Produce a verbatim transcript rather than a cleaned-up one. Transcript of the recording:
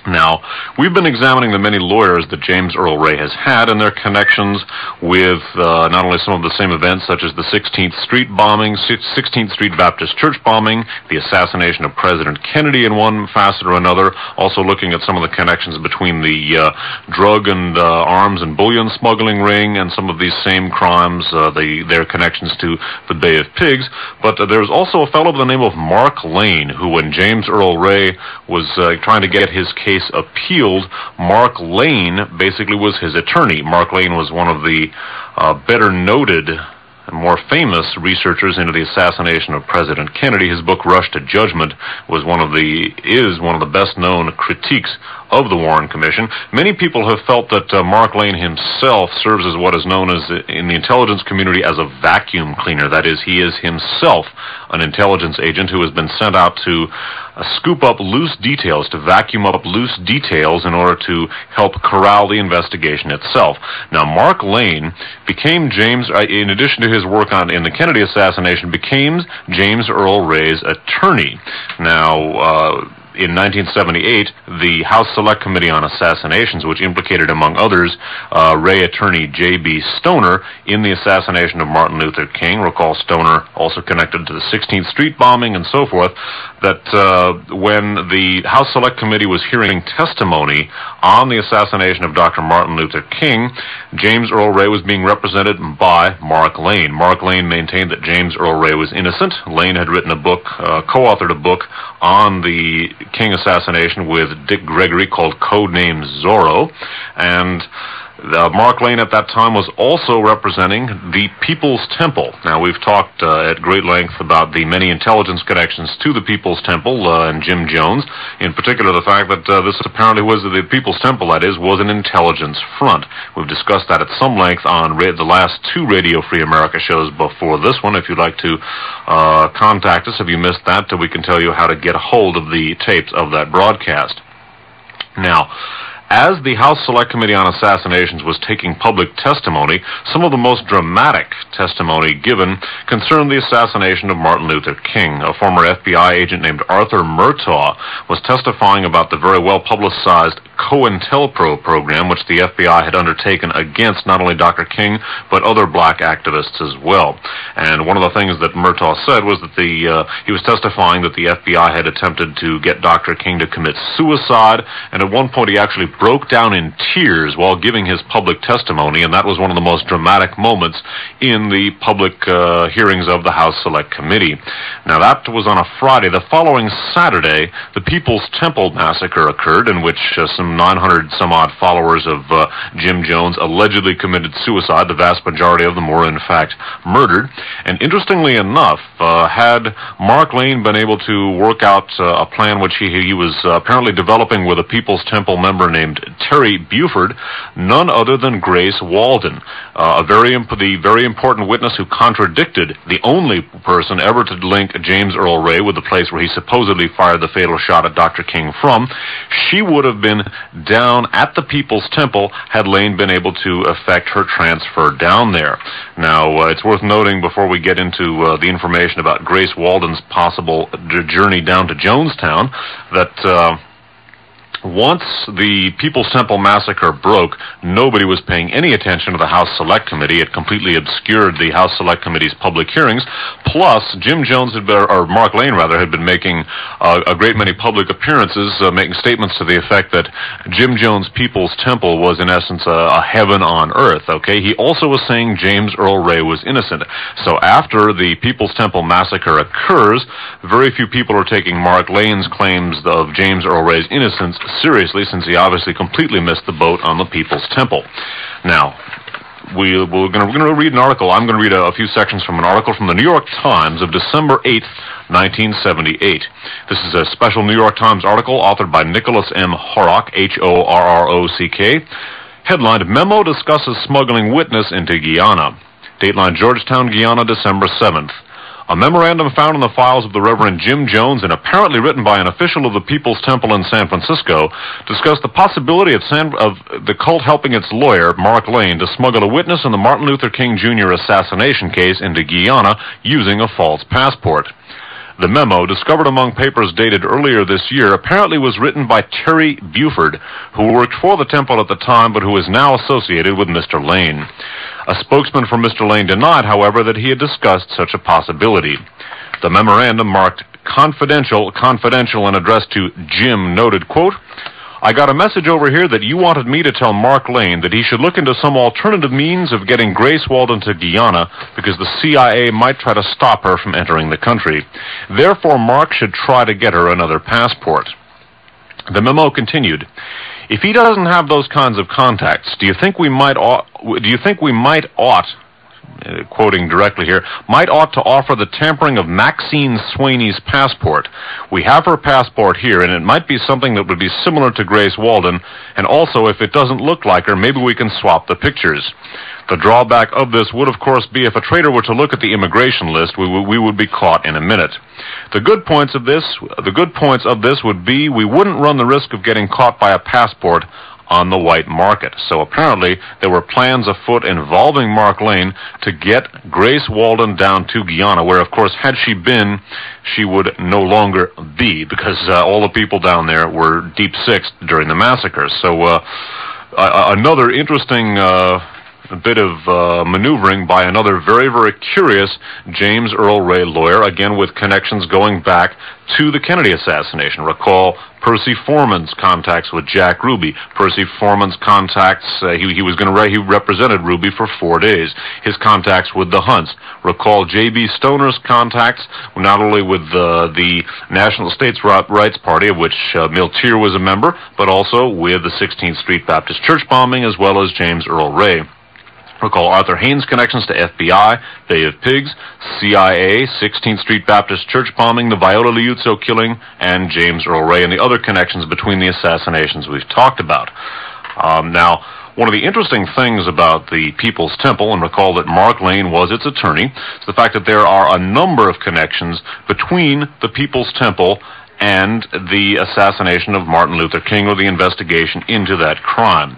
Now, we've been examining the many lawyers that James Earl Ray has had and their connections with uh, not only some of the same events such as the sixteenth Street bombing, sixteenth Street Baptist Church bombing, the assassination of President Kennedy in one facet or another, also looking at some of the connections between the uh, drug and uh, arms and bullion smuggling ring and some of these same crimes, uh, the, their connections to the Bay of Pigs. But uh, there's also a fellow by the name of Mark Lane, who when James Earl Ray was uh, trying to get his case appealed, Mark Lane basically was his attorney. Mark Lane was one of the uh, better noted and more famous researchers into the assassination of President Kennedy. His book Rush to Judgment was one of the is one of the best known critiques of the Warren Commission. Many people have felt that uh, Mark Lane himself serves as what is known as uh, in the intelligence community as a vacuum cleaner. That is, he is himself an intelligence agent who has been sent out to uh, scoop up loose details, to vacuum up loose details in order to help corral the investigation itself. Now, Mark Lane became James, uh, in addition to his work on in the Kennedy assassination, became James Earl Ray's attorney. Now, uh, in nineteen seventy-eight, the House Select Committee on Assassinations, which implicated, among others, uh, Ray attorney J B Stoner in the assassination of Martin Luther King. Recall Stoner also connected to the sixteenth Street bombing and so forth, that uh, when the House Select Committee was hearing testimony on the assassination of Doctor Martin Luther King, James Earl Ray was being represented by Mark Lane. Mark Lane maintained that James Earl Ray was innocent. Lane had written a book, uh, co-authored a book on the King assassination with Dick Gregory called Codename Zorro, and Uh, Mark Lane at that time was also representing the People's Temple. Now, we've talked uh, at great length about the many intelligence connections to the People's Temple uh, and Jim Jones, in particular the fact that uh, this apparently was, the People's Temple, that is, was an intelligence front. We've discussed that at some length on ra- the last two Radio Free America shows before this one. If you'd like to uh, contact us, if you missed that, we can tell you how to get a hold of the tapes of that broadcast. Now, as the House Select Committee on Assassinations was taking public testimony, some of the most dramatic testimony given concerned the assassination of Martin Luther King. A former F B I agent named Arthur Murtaugh was testifying about the very well-publicized COINTELPRO program, which the F B I had undertaken against not only Doctor King, but other black activists as well. And one of the things that Murtaugh said was that the uh, he was testifying that the F B I had attempted to get Doctor King to commit suicide, and at one point he actually broke down in tears while giving his public testimony, and that was one of the most dramatic moments in the public uh, hearings of the House Select Committee. Now, that was on a Friday. The following Saturday, the People's Temple massacre occurred, in which uh, some nine hundred some odd followers of uh, Jim Jones allegedly committed suicide. The vast majority of them were, in fact, murdered. And interestingly enough, uh, had Mark Lane been able to work out uh, a plan which he, he was uh, apparently developing with a People's Temple member named Terry Buford, none other than Grace Walden, uh, a very imp- the very important witness who contradicted the only person ever to link James Earl Ray with the place where he supposedly fired the fatal shot at Doctor King from. She would have been down at the People's Temple had Lane been able to effect her transfer down there. Now, uh, it's worth noting before we get into uh, the information about Grace Walden's possible d- journey down to Jonestown that Uh, once the People's Temple massacre broke, nobody was paying any attention to the House Select Committee. It completely obscured the House Select Committee's public hearings. Plus, Jim Jones, had been, or Mark Lane rather, had been making uh, a great many public appearances, uh, making statements to the effect that Jim Jones' People's Temple was in essence a, a heaven on earth. Okay, he also was saying James Earl Ray was innocent. So after the People's Temple massacre occurs, very few people are taking Mark Lane's claims of James Earl Ray's innocence seriously, since he obviously completely missed the boat on the People's Temple. Now, we, we're going to read an article. I'm going to read a, a few sections from an article from the New York Times of December eighth, nineteen seventy-eight. This is a special New York Times article authored by Nicholas M. Horrock, H O R R O C K, headlined, Memo Discusses Smuggling Witness into Guyana. Dateline, Georgetown, Guyana, December seventh. A memorandum found in the files of the Reverend Jim Jones and apparently written by an official of the People's Temple in San Francisco discussed the possibility of, San, of the cult helping its lawyer, Mark Lane, to smuggle a witness in the Martin Luther King Junior assassination case into Guyana using a false passport. The memo, discovered among papers dated earlier this year, apparently was written by Terry Buford, who worked for the temple at the time but who is now associated with Mister Lane. A spokesman for Mister Lane denied, however, that he had discussed such a possibility. The memorandum, marked confidential, confidential and addressed to Jim, noted, quote, I got a message over here that you wanted me to tell Mark Lane that he should look into some alternative means of getting Grace Walden to Guyana because the C I A might try to stop her from entering the country. Therefore, Mark should try to get her another passport. The memo continued, if he doesn't have those kinds of contacts, do you think we might ought, do you think we might ought Uh, quoting directly here, might ought to offer the tampering of Maxine Swaney's passport. We have her passport here, and it might be something that would be similar to Grace Walden, and also, if it doesn't look like her, maybe we can swap the pictures. The drawback of this would, of course, be if a traitor were to look at the immigration list, we, we would be caught in a minute. The good points of this, the good points of this would be we wouldn't run the risk of getting caught by a passport on the white market. So apparently there were plans afoot involving Mark Lane to get Grace Walden down to Guyana, where, of course, had she been, she would no longer be, because uh, all the people down there were deep sixed during the massacre. So uh, uh, another interesting uh, bit of uh, maneuvering by another very, very curious James Earl Ray lawyer, again with connections going back to the Kennedy assassination. Recall Percy Foreman's contacts with Jack Ruby. Percy Foreman's contacts, uh, he, he was going to re- he represented Ruby for four days. His contacts with the Hunts. Recall J B Stoner's contacts, not only with uh, the National States Rights Party, of which uh, Miltier was a member, but also with the sixteenth Street Baptist Church bombing, as well as James Earl Ray. Recall Arthur Haynes' connections to F B I, Bay of Pigs, C I A, sixteenth Street Baptist Church bombing, the Viola Liuzzo killing, and James Earl Ray, and the other connections between the assassinations we've talked about. Um, now, one of the interesting things about the People's Temple, and recall that Mark Lane was its attorney, is the fact that there are a number of connections between the People's Temple and the assassination of Martin Luther King, or the investigation into that crime.